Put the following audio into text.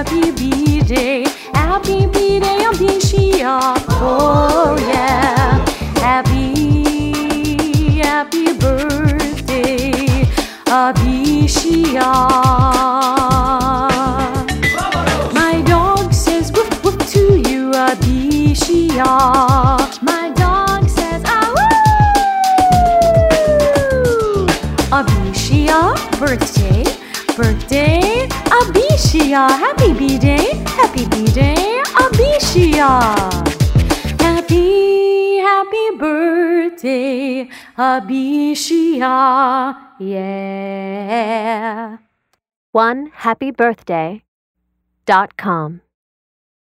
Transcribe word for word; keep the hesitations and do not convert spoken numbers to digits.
happy B-Day, happy B-Day, Abhishek. Oh yeah, happy, happy birthday, Abhishek. My dog says woof woof to you, Abhishek. My dog says ah woo. Abhishek, birthday, birthday, Abhishek. Happy B-Day, happy B-Day, Abhishek. Happy, happy birthday, Abhishek. Yeah. one happy birthday dot com